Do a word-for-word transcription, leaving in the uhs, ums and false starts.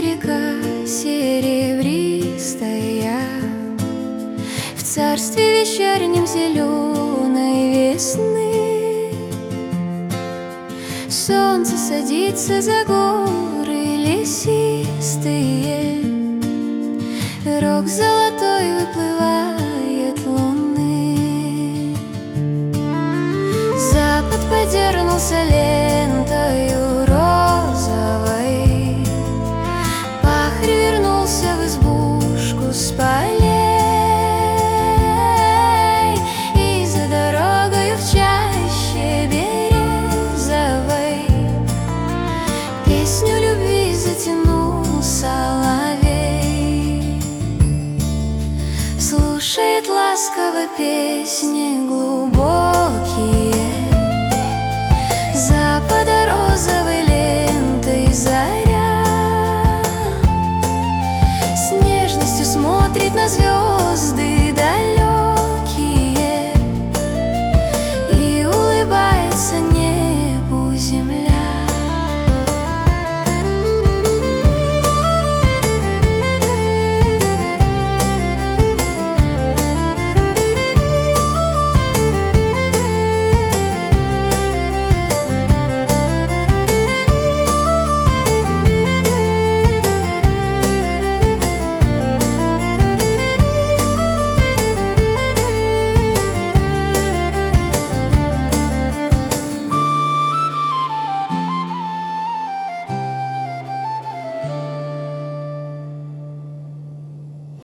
река серебристая, в царстве вечернем зеленой весны. Солнце садится за горы лесистые, рог золотой выплывает луны. Запад подернулся лентою розовой, пахарь вернулся в избушку с полей, и за дорогою в чаще березовой песню любви затянул соловей. Слушает ласково песни глубокие, запада розовой лентой заря, с нежностью смотрит на звезды